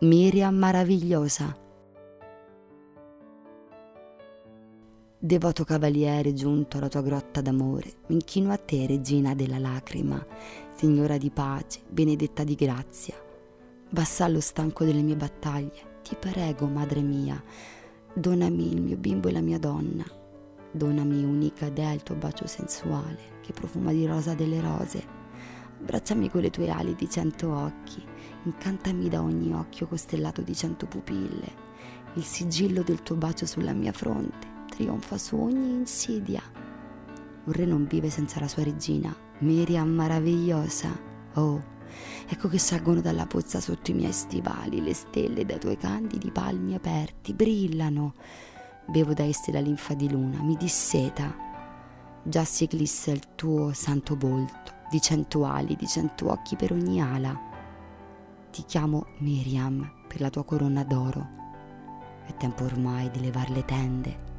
Miriam maravigliosa. Devoto cavaliere giunto alla tua grotta d'amore, mi inchino a te, regina della lacrima, signora di pace, benedetta di grazia, vassallo stanco delle mie battaglie. Ti prego, madre mia, donami il mio bimbo e la mia donna, donami, unica dea, il tuo bacio sensuale che profuma di rosa delle rose. Abbracciami con le tue ali di 100 occhi, incantami da ogni occhio costellato di 100 pupille. Il sigillo del tuo bacio sulla mia fronte trionfa su ogni insidia. Un re non vive senza la sua regina, Miriam maravigliosa. Oh, ecco che salgono dalla pozza sotto i miei stivali, le stelle dai tuoi candidi palmi aperti brillano. Bevo da esse la linfa di luna, mi disseta. Già si eclissa il tuo santo volto, di 100 ali, di 100 occhi per ogni ala. Ti chiamo Miriam per la tua corona d'oro. È tempo ormai di levar le tende.